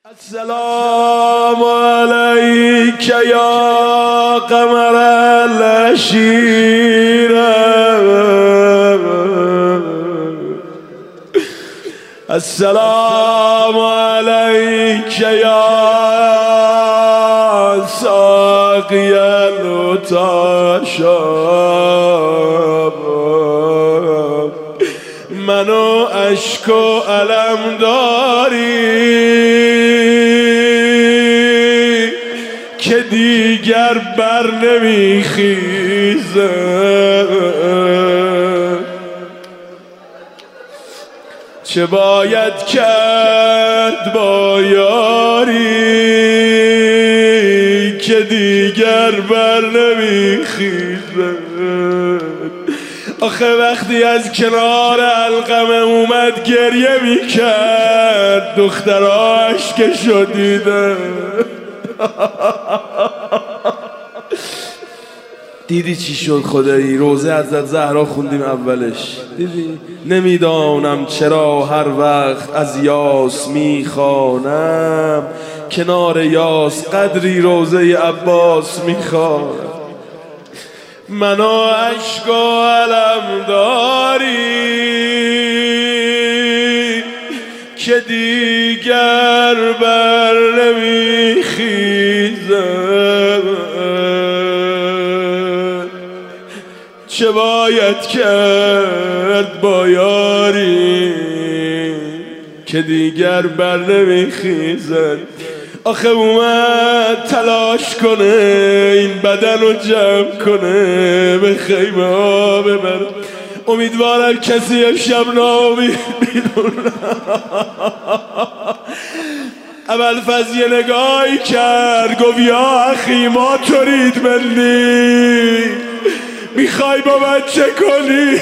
السلام عليك يا قمر العشيرة. السلام عليك يا ساقي العطاشا. منو اشک و علم داری که دیگر بر نمیخیزه. چه باید کرد با یاری که دیگر بر نمیخیزه. آخه وقتی از کنار علقمه اومد گریه میکرد دخترها اشکشو دیده. دیدی چی شد خدایی؟ روزه حضرت زهرا خوندیم اولش. دیدی؟ نمیدانم چرا هر وقت از یاس میخوانم کنار یاس قدری روزه عباس میخوانم. منو اشک و علم داری که دیگر بر نمیخیزم. چه باید کرد با یاری که دیگر بر نمیخیزد. آخه اومد تلاش کنه این بدن رو جمع کنه به خیمه ها ببره. امیدوارم کسی امشب ناامید بیدون. اول فضل یه نگاهی کرد گفت یا اخی ما ترید منی، میخوای با من چه کنی؟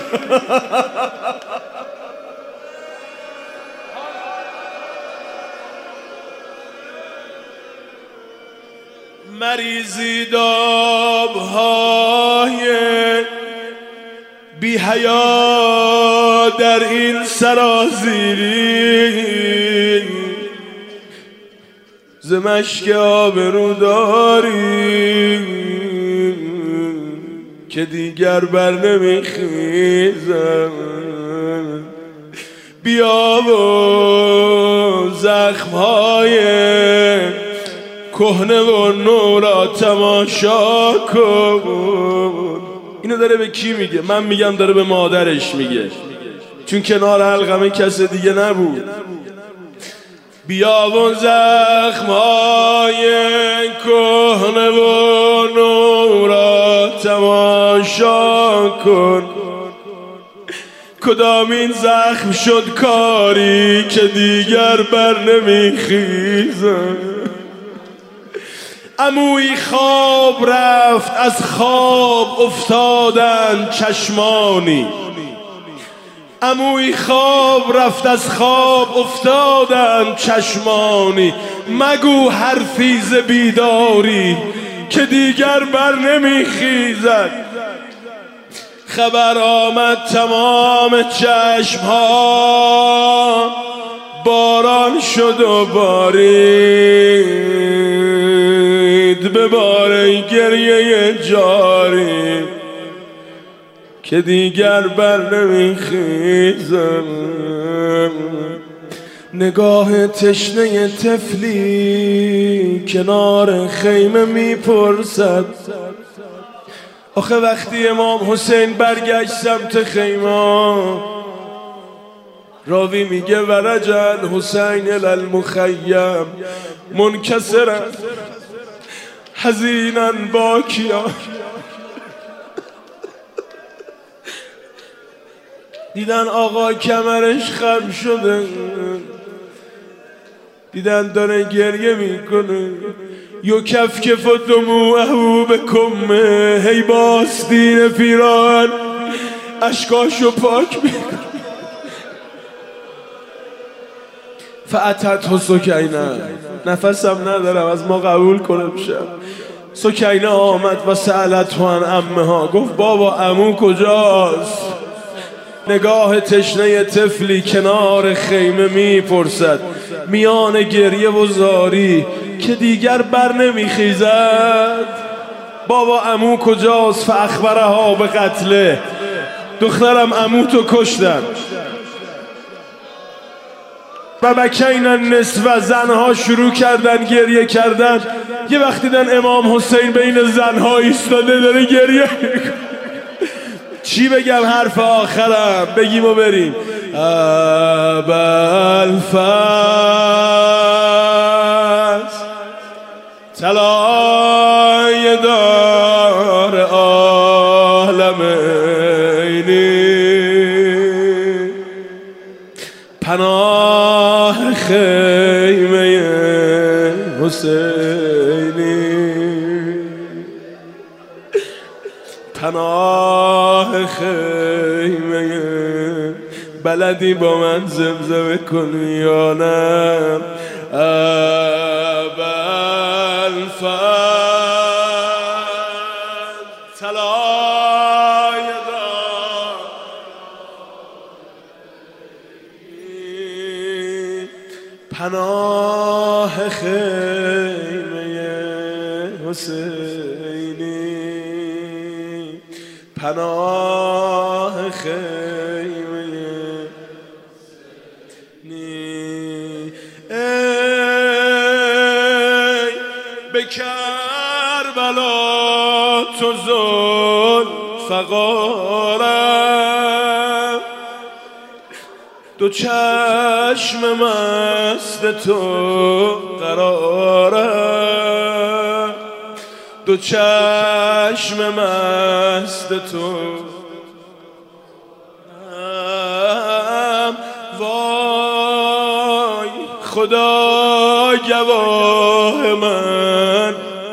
مریضی دابهای بی حیا در این سرازیری ز مشک آبرو داری که دیگر بر نمیخیزم. بیا و زخمهای کهنه و نو را تماشا کن. اینو داره به کی میگه؟ من میگم داره به مادرش میگه، چون کنار علقمه کس دیگه نبود. بیا و زخمهای کهنه و نو را تماشا کن. کدام این زخم شد کاری که دیگر بر نمیخیزم. عمویی خواب رفت از خواب افتادن چشمانی. عمویی خواب رفت از خواب افتادن چشمانی. مگو حرفی ز بیداری که دیگر بر نمیخیزد. خبر آمد تمام چشمها باران شد و بارید به بار گریه جاری که دیگر بر نمیخیزم. نگاه تشنه طفلی کنار خیمه میپرسد. آخه وقتی امام حسین برگشت سمت خیمه راوی میگه ورجل حسین الالمخیم منکسرا حزینا باکیا. دیدن آقا کمرش خم شده، دیدن داره گریه میکنه. یکفکف دموعه بکمه، هی باستین پیران اشکاشو پاک میکنه. فاتت سکینه، نفسم ندارم از ما قبول کنم شد. سکینه آمد و سألت عن عمها، گفت بابا عمو کجاست؟ نگاه تشنه طفلی کنار خیمه میپرسد میان گریه و زاری که دیگر بر نمیخیزد. بابا عمو کجاست؟ فاخبرها به قتله. دخترم عمو تو کشتن. و بکین النس و زنها شروع کردن گریه کردن. یه وقتی دیدن امام حسین بین زنها ایستاده داره گریه. چی بگم حرف آخرم بگیم و بریم. ابوالفضل طلای دار عالمینی، پناه خیمه حسینی، پناه خیمه. بلدی با من زمزمه کنی یا نه؟ ابوالفضل طلای دار پناه خیمه حسینی، پناه خیمه نی. ای به کربلا تو ذوالفقارم، دو چشم مست تو قرارم، دو چشم مست تو. وای خدا گواه من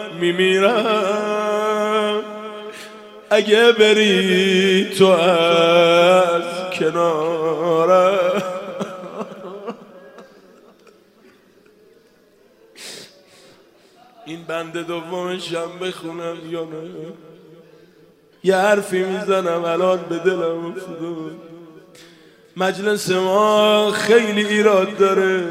میمیرم اگه بری تو از کنارم. این بند دومشم بخونم یا نه؟ یه حرفی میزنم الان به دلم افتاد. مجلس ما خیلی ایراد داره،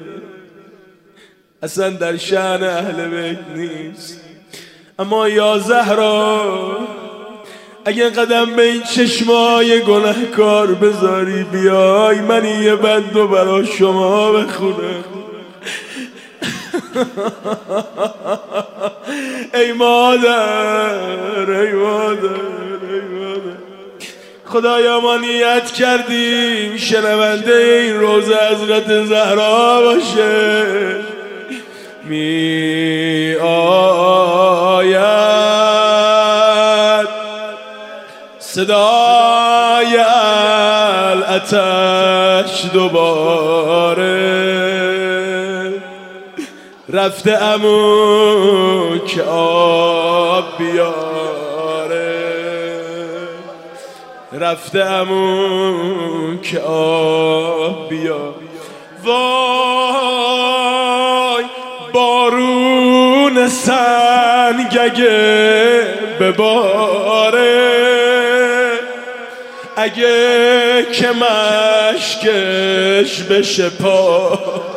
اصلا در شأن اهل بیت نیست. اما یا زهرا اگه قدم به این چشمای گناهکار بذاری بیای من یه بندو برا شما بخونم. ای مادر، ای مادر، ای مادر، خدایا ما نیت کردیم شنونده این روز حضرت زهرا باشه. می آید صدای العطش دوباره، رفته عمو که آب بیاره، رفته عمو که آب بیاره. وای بارون سنگگه بباره، اگه که مشکش بشه پا،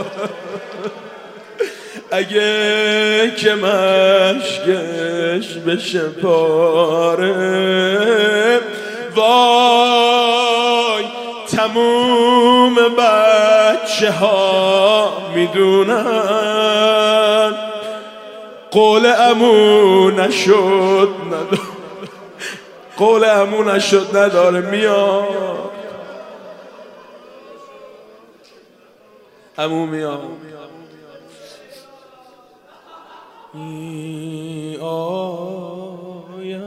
اگه که مشکش بشه پاره. وای تموم بچه ها میدونن قول عمو نشد نداره، قول عمو نشد نداره. میاد عمو میاد، می آید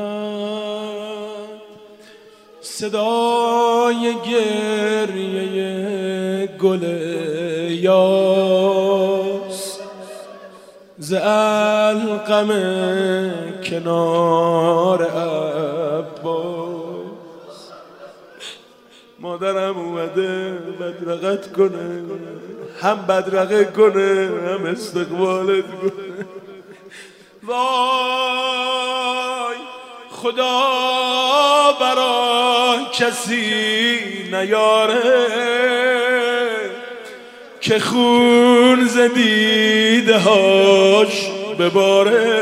صدای گریه گل یاس ز القم کنار عباس. مادرم اومده بدرقت کنه، هم بدرقه کنه هم استقبالت کنه. وای خدا برا کسی نیاره که خون ز دیده هاش بباره،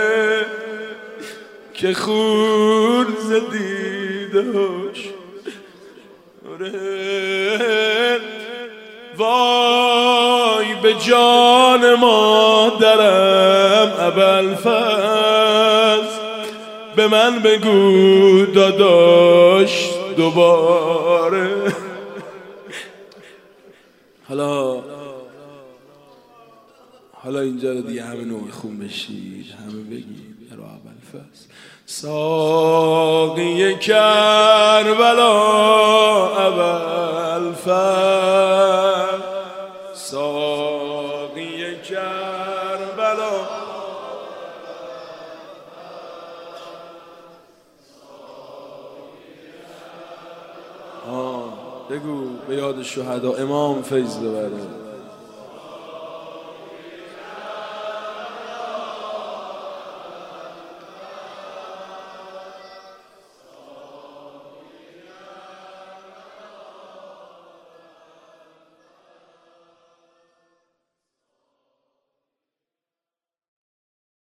که خون ز دیده هاش وای به جان مادرم ابوالفضل، به من بگو داداش دوباره. حالا اینجا رو دیگه همه نوع خون بشید، همه بگید یا ابوالفضل. ساقی کربلا ابوالفضل، ساقی کربلا. بگو به یاد شهدا امام فیض ببره.